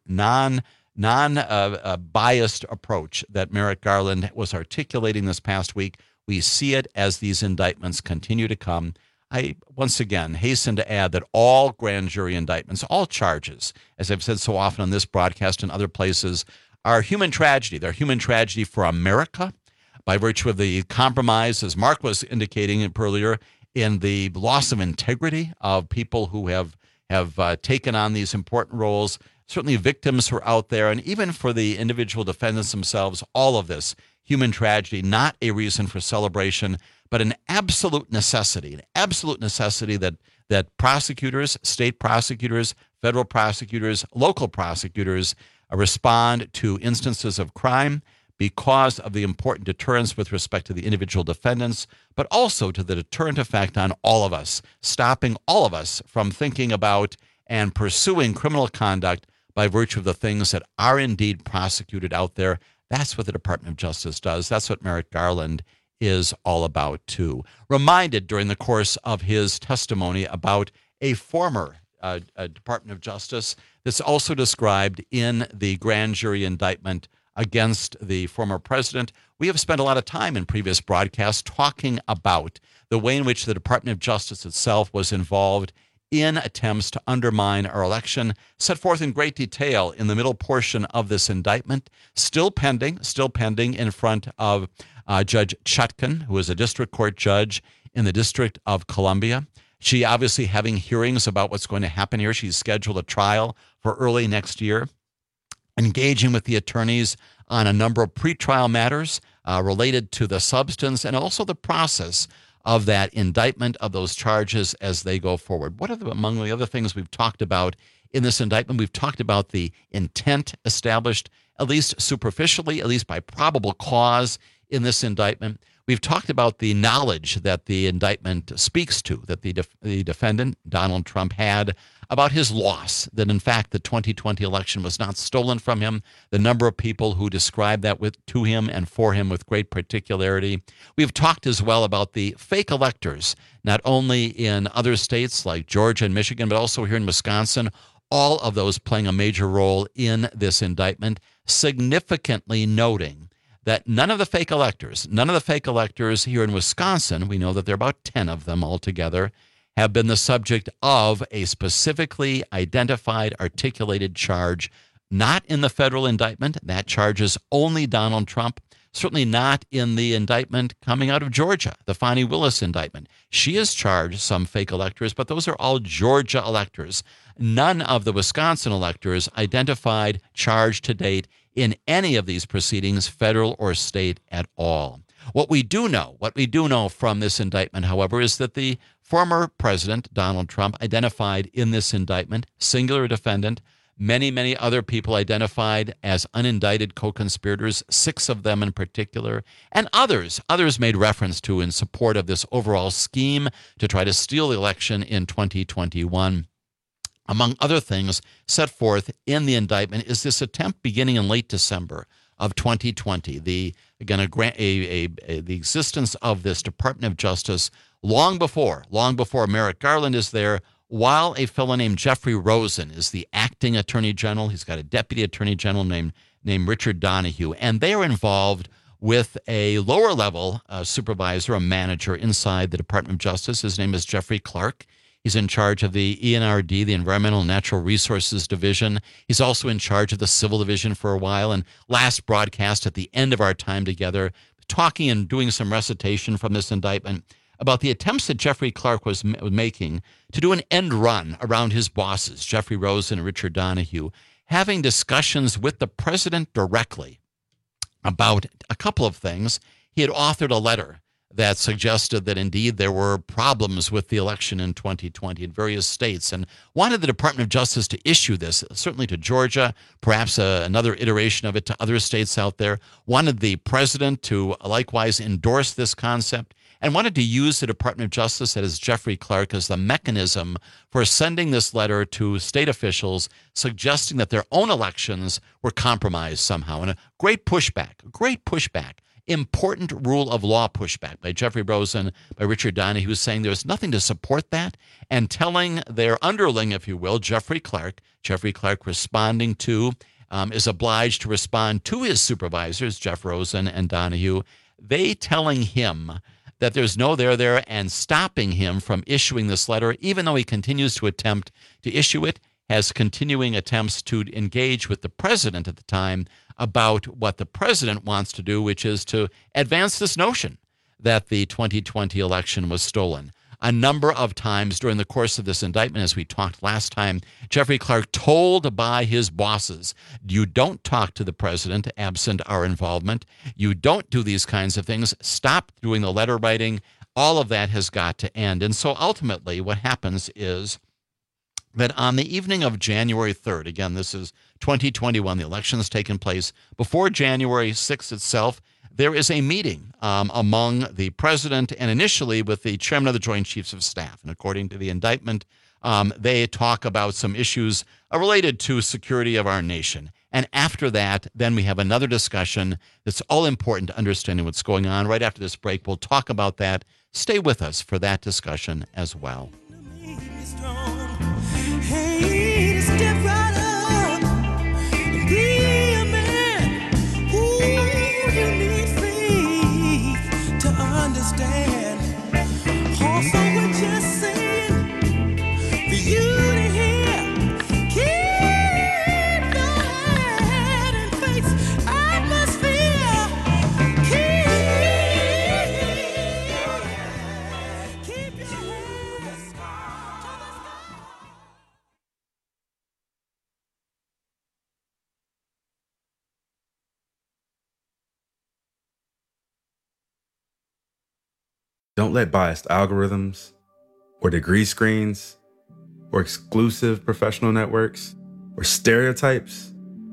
non-biased approach that Merrick Garland was articulating this past week. We see it as these indictments continue to come. I, once again, hasten to add that all grand jury indictments, all charges, as I've said so often on this broadcast and other places, are human tragedy. They're human tragedy for America by virtue of the compromise, as Mark was indicating earlier, in the loss of integrity of people who have taken on these important roles. Certainly victims who are out there, and even for the individual defendants themselves, all of this human tragedy, not a reason for celebration, but an absolute necessity that prosecutors, state prosecutors, federal prosecutors, local prosecutors respond to instances of crime because of the important deterrence with respect to the individual defendants, but also to the deterrent effect on all of us, stopping all of us from thinking about and pursuing criminal conduct by virtue of the things that are indeed prosecuted out there. That's what the Department of Justice does. That's what Merrick Garland is all about, too. Reminded during the course of his testimony about a former Department of Justice that's also described in the grand jury indictment against the former president. We have spent a lot of time in previous broadcasts talking about the way in which the Department of Justice itself was involved in attempts to undermine our election, set forth in great detail in the middle portion of this indictment, still pending in front of Judge Chutkan, who is a district court judge in the District of Columbia. She obviously having hearings about what's going to happen here. She's scheduled a trial for early next year, engaging with the attorneys on a number of pretrial matters related to the substance and also the process of that indictment of those charges as they go forward. What are among the other things we've talked about in this indictment? We've talked about the intent established, at least superficially, at least by probable cause in this indictment. We've talked about the knowledge that the indictment speaks to, that the defendant, Donald Trump, had about his loss, that in fact the 2020 election was not stolen from him, the number of people who described that to him and for him with great particularity. We've talked as well about the fake electors, not only in other states like Georgia and Michigan, but also here in Wisconsin, all of those playing a major role in this indictment, significantly noting that none of the fake electors here in Wisconsin, we know that there are about 10 of them altogether, have been the subject of a specifically identified, articulated charge, not in the federal indictment. That charges only Donald Trump, certainly not in the indictment coming out of Georgia, the Fani Willis indictment. She has charged some fake electors, but those are all Georgia electors. None of the Wisconsin electors identified, charged to date in any of these proceedings, federal or state at all. What we do know from this indictment, however, is that the former president, Donald Trump, identified in this indictment, singular defendant, many other people identified as unindicted co-conspirators, 6 of them in particular, and others made reference to in support of this overall scheme to try to steal the election in 2021. Among other things set forth in the indictment is this attempt beginning in late December of 2020, the existence of this Department of Justice long before Merrick Garland is there, while a fellow named Jeffrey Rosen is the acting attorney general. He's got a deputy attorney general named Richard Donahue, and they are involved with a lower level supervisor, a manager inside the Department of Justice. His name is Jeffrey Clark. He's in charge of the ENRD, the Environmental and Natural Resources Division. He's also in charge of the Civil Division for a while. And last broadcast at the end of our time together, talking and doing some recitation from this indictment about the attempts that Jeffrey Clark was making to do an end run around his bosses, Jeffrey Rosen and Richard Donahue, having discussions with the president directly about a couple of things. He had authored a letter that suggested that indeed there were problems with the election in 2020 in various states, and wanted the Department of Justice to issue this, certainly to Georgia, perhaps another iteration of it to other states out there, wanted the president to likewise endorse this concept, and wanted to use the Department of Justice, that is Jeffrey Clark, as the mechanism for sending this letter to state officials suggesting that their own elections were compromised somehow. And a great pushback, important rule of law pushback by Jeffrey Rosen, by Richard Donahue, who's saying there's nothing to support that, and telling their underling, if you will, Jeffrey Clark responding to, is obliged to respond to his supervisors, Jeff Rosen and Donahue, they telling him that there's no there and stopping him from issuing this letter, even though he continues to attempt to issue it, has continuing attempts to engage with the president at the time about what the president wants to do, which is to advance this notion that the 2020 election was stolen. A number of times during the course of this indictment, as we talked last time, Jeffrey Clark told by his bosses, you don't talk to the president absent our involvement. You don't do these kinds of things. Stop doing the letter writing. All of that has got to end. And so ultimately what happens is that on the evening of January 3rd, again, this is 2021, the election has taken place, before January 6th itself, there is a meeting among the president and initially with the chairman of the Joint Chiefs of Staff. And according to the indictment, they talk about some issues related to security of our nation. And after that, then we have another discussion that's all important to understanding what's going on. Right after this break, we'll talk about that. Stay with us for that discussion as well. Hey, step right up and be a man. Ooh, you need faith to understand. Also, what you're saying for you to hear. Keep your head and face atmosphere. Keep your head. Don't let biased algorithms or degree screens or exclusive professional networks or stereotypes,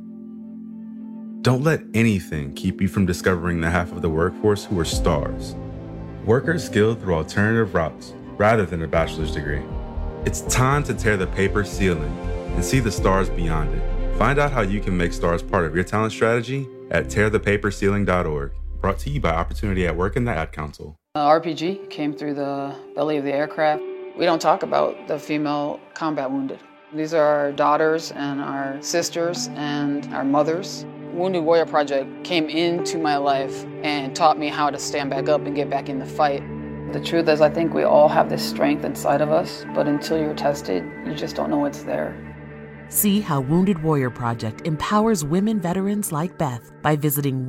don't let anything keep you from discovering the half of the workforce who are stars. Workers skilled through alternative routes rather than a bachelor's degree. It's time to tear the paper ceiling and see the stars beyond it. Find out how you can make stars part of your talent strategy at tearthepaperceiling.org. Brought to you by Opportunity at Work and the Ad Council. RPG came through the belly of the aircraft. We don't talk about the female combat wounded. These are our daughters and our sisters and our mothers. Wounded Warrior Project came into my life and taught me how to stand back up and get back in the fight. The truth is, I think we all have this strength inside of us, but until you're tested, you just don't know what's there. See how Wounded Warrior Project empowers women veterans like Beth. by visiting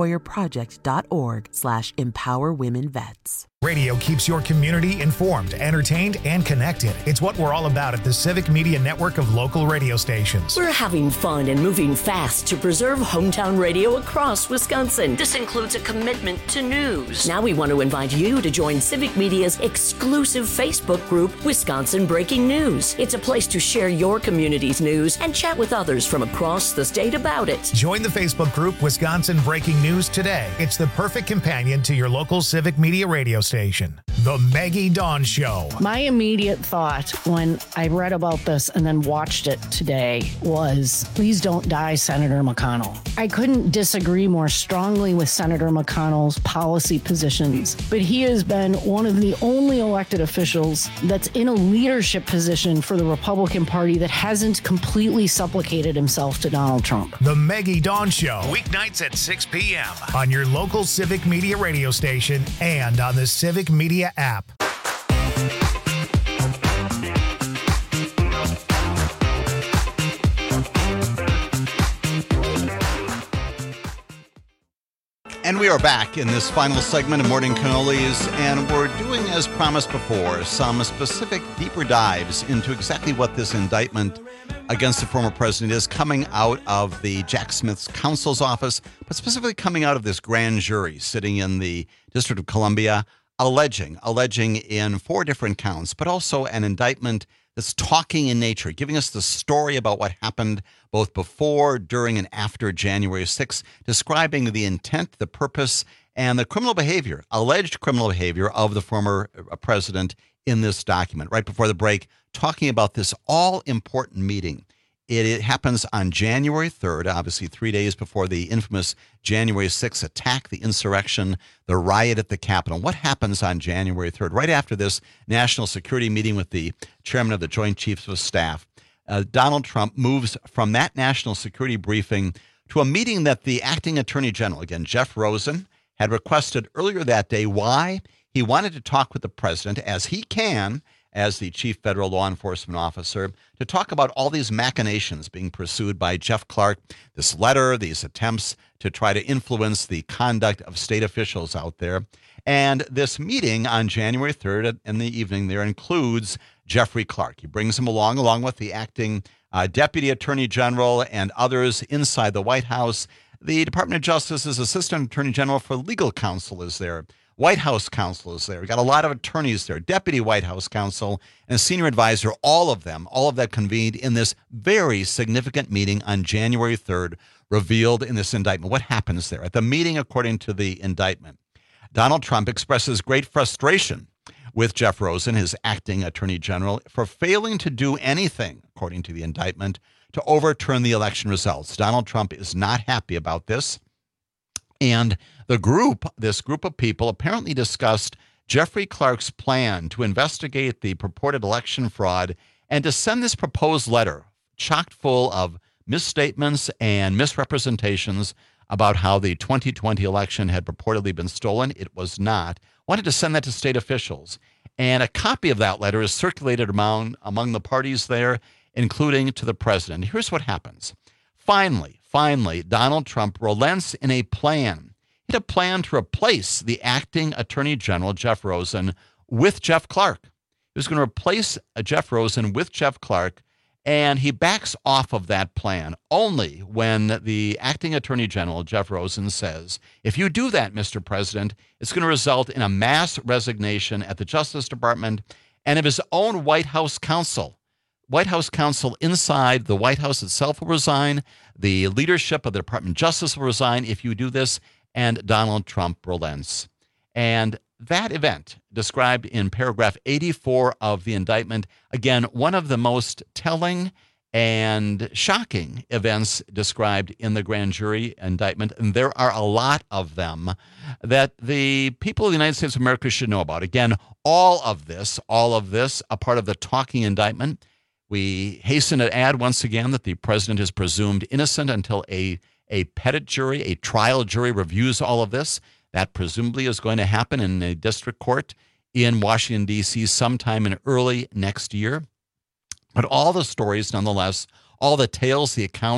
woundedwarriorproject.org/empowerwomenvets. Radio keeps your community informed, entertained, and connected. It's what we're all about at the Civic Media Network of local radio stations. We're having fun and moving fast to preserve hometown radio across Wisconsin. This includes a commitment to news. Now we want to invite you to join Civic Media's exclusive Facebook group, Wisconsin Breaking News. It's a place to share your community's news and chat with others from across the state about it. Join the Facebook group Wisconsin Breaking News today. It's the perfect companion to your local Civic Media radio station. The Maggie Dawn Show. My immediate thought when I read about this and then watched it today was, please don't die, Senator McConnell. I couldn't disagree more strongly with Senator McConnell's policy positions, but he has been one of the only elected officials that's in a leadership position for the Republican Party that hasn't completely supplicated himself to Donald Trump. The Maggie Dawn Show, weeknights at 6 p.m. on your local Civic Media radio station and on the Civic Media app. And we are back in this final segment of Morning Cannolis, and we're doing, as promised before, some specific deeper dives into exactly what this indictment against the former president is, coming out of the Jack Smith's counsel's office, but specifically coming out of this grand jury sitting in the District of Columbia, alleging in 4 different counts, but also an indictment that's talking in nature, giving us the story about what happened both before, during, and after January 6th, describing the intent, the purpose, and the criminal behavior, alleged criminal behavior of the former president in this document. Right before the break, talking about this all-important meeting. It happens on January 3rd, obviously 3 days before the infamous January 6th attack, the insurrection, the riot at the Capitol. What happens on January 3rd? Right after this national security meeting with the chairman of the Joint Chiefs of Staff, Donald Trump moves from that national security briefing to a meeting that the acting attorney general, again, Jeff Rosen, had requested earlier that day. Why? He wanted to talk with the president, as he can, as the chief federal law enforcement officer, to talk about all these machinations being pursued by Jeff Clark, this letter, these attempts to try to influence the conduct of state officials out there. And this meeting on January 3rd in the evening there includes Jeffrey Clark. He brings him along with the acting deputy attorney general and others inside the White House. The Department of Justice's assistant attorney general for legal counsel is there. White House counsel is there. We got a lot of attorneys there, deputy White House counsel and senior advisor, all of that convened in this very significant meeting on January 3rd, revealed in this indictment. What happens there? At the meeting, according to the indictment, Donald Trump expresses great frustration with Jeff Rosen, his acting attorney general, for failing to do anything, according to the indictment, to overturn the election results. Donald Trump is not happy about this. And this group of people apparently discussed Jeffrey Clark's plan to investigate the purported election fraud and to send this proposed letter chock full of misstatements and misrepresentations about how the 2020 election had purportedly been stolen. It was not. Wanted to send that to state officials. And a copy of that letter is circulated among the parties there, including to the president. Here's what happens. Finally, Donald Trump relents in a plan. He had a plan to replace the acting attorney general, Jeff Rosen, with Jeff Clark. He was going to replace Jeff Rosen with Jeff Clark, and he backs off of that plan only when the acting attorney general, Jeff Rosen, says, if you do that, Mr. President, it's going to result in a mass resignation at the Justice Department and of his own White House counsel. White House counsel inside the White House itself will resign. The leadership of the Department of Justice will resign if you do this, and Donald Trump relents. And that event, described in paragraph 84 of the indictment, again, one of the most telling and shocking events described in the grand jury indictment, and there are a lot of them that the people of the United States of America should know about. Again, all of this, a part of the talking indictment. We hasten to add once again that the president is presumed innocent until a petit jury, a trial jury, reviews all of this. That presumably is going to happen in a district court in Washington, D.C. sometime in early next year. But all the stories, nonetheless, all the tales, the accounts,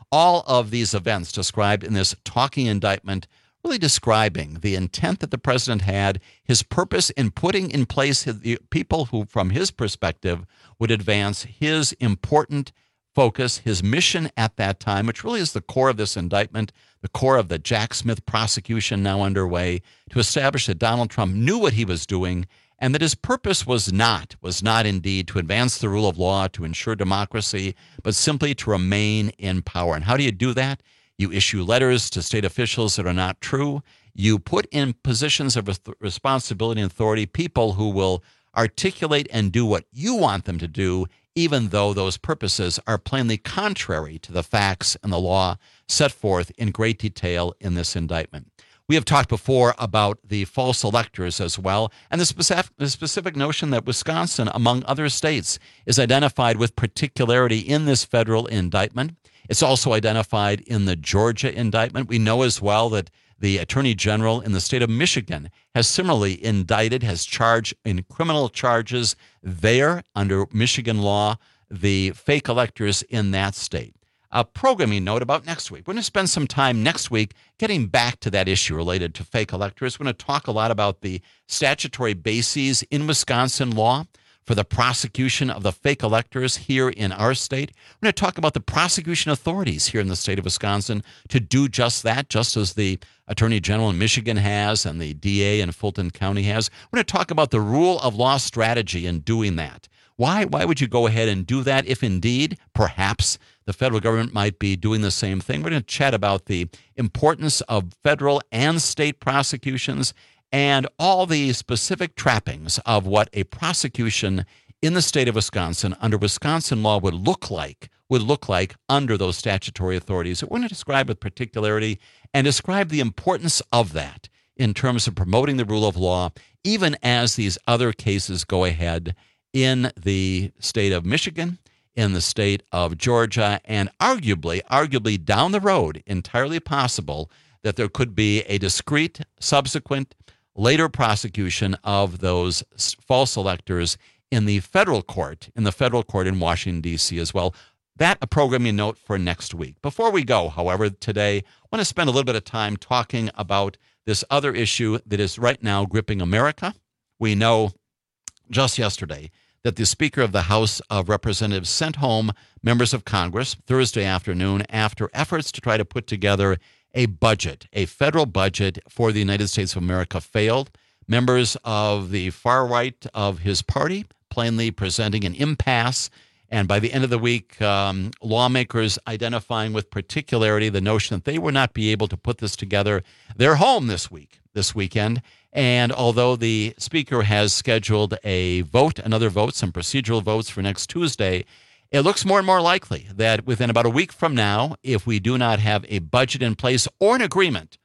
All of these events described in this talking indictment really describing the intent that the president had, his purpose in putting in place the people who, from his perspective, would advance his important focus, his mission at that time, which really is the core of this indictment, the core of the Jack Smith prosecution now underway, to establish that Donald Trump knew what he was doing and that his purpose was not indeed to advance the rule of law, to ensure democracy, but simply to remain in power. And how do you do that? You issue letters to state officials that are not true. You put in positions of responsibility and authority people who will articulate and do what you want them to do, even though those purposes are plainly contrary to the facts and the law set forth in great detail in this indictment. We have talked before about the false electors as well, and the specific notion that Wisconsin, among other states, is identified with particularity in this federal indictment. It's also identified in the Georgia indictment. We know as well that the Attorney General in the state of Michigan has similarly indicted, has charged in criminal charges there under Michigan law, the fake electors in that state. A programming note about next week. We're going to spend some time next week getting back to that issue related to fake electors. We're going to talk a lot about the statutory bases in Wisconsin law for the prosecution of the fake electors here in our state. We're going to talk about the prosecution authorities here in the state of Wisconsin to do just that, just as the Attorney General in Michigan has and the DA in Fulton County has. We're going to talk about the rule of law strategy in doing that. Why would you go ahead and do that if indeed, perhaps, the federal government might be doing the same thing? We're going to chat about the importance of federal and state prosecutions and all the specific trappings of what a prosecution in the state of Wisconsin under Wisconsin law would look like under those statutory authorities. We're going to describe with particularity and describe the importance of that in terms of promoting the rule of law, even as these other cases go ahead in the state of Michigan, in the state of Georgia, and arguably down the road, entirely possible that there could be a discrete, subsequent, later prosecution of those false electors in the federal court in Washington, D.C. as well. That a programming note for next week. Before we go, however, today, I want to spend a little bit of time talking about this other issue that is right now gripping America. We know just yesterday that the Speaker of the House of Representatives sent home members of Congress Thursday afternoon after efforts to try to put together a budget, a federal budget for the United States of America failed. Members of the far right of his party plainly presenting an impasse. And by the end of the week, lawmakers identifying with particularity the notion that they would not be able to put this together. They're home this weekend. And although the Speaker has scheduled another vote, some procedural votes for next Tuesday, it looks more and more likely that within about a week from now, if we do not have a budget in place or an agreement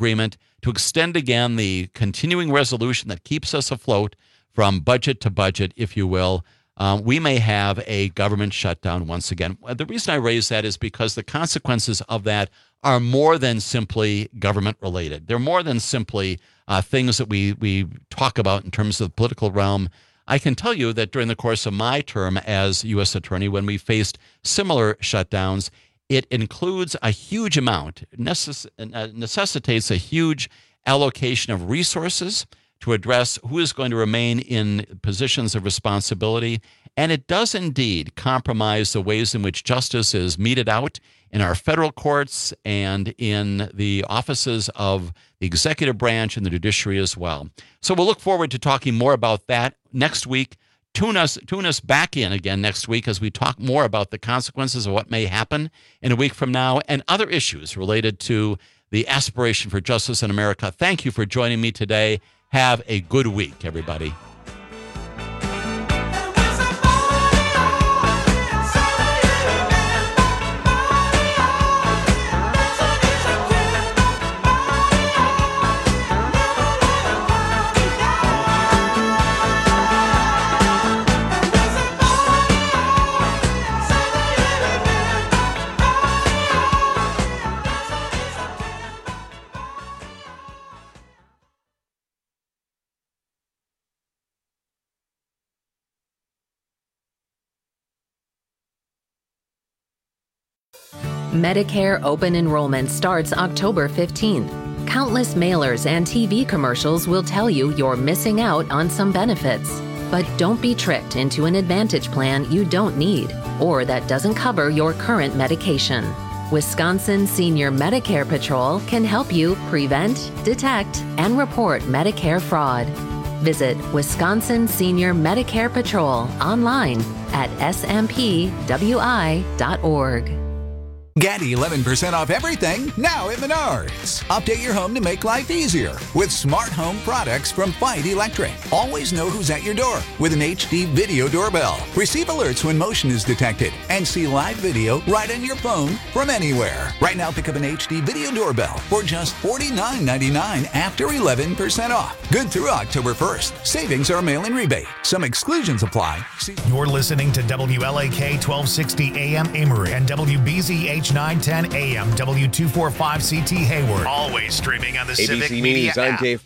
to extend again the continuing resolution that keeps us afloat from budget to budget, if you will, we may have a government shutdown once again. The reason I raise that is because the consequences of that are more than simply government related. They're more than simply things that we talk about in terms of the political realm. I can tell you that during the course of my term as U.S. Attorney, when we faced similar shutdowns, it includes a huge amount, necessitates a huge allocation of resources to address who is going to remain in positions of responsibility. And it does indeed compromise the ways in which justice is meted out in our federal courts and in the offices of the executive branch and the judiciary as well. So we'll look forward to talking more about that next week. Tune us back in again next week as we talk more about the consequences of what may happen in a week from now and other issues related to the aspiration for justice in America. Thank you for joining me today. Have a good week, everybody. Medicare open enrollment starts October 15th. Countless mailers and TV commercials will tell you you're missing out on some benefits. But don't be tricked into an Advantage plan you don't need or that doesn't cover your current medication. Wisconsin Senior Medicare Patrol can help you prevent, detect, and report Medicare fraud. Visit Wisconsin Senior Medicare Patrol online at smpwi.org. Get 11% off everything now at Menards. Update your home to make life easier with smart home products from Fight Electric. Always know who's at your door with an HD video doorbell. Receive alerts when motion is detected and see live video right on your phone from anywhere. Right now, pick up an HD video doorbell for just $49.99 after 11% off. Good through October 1st. Savings are mail-in rebate. Some exclusions apply. You're listening to WLAK 1260 AM Emory and WBZH 910 AM W245CT Hayward. Always streaming on the ABC Civic News, Media I'm app. Dave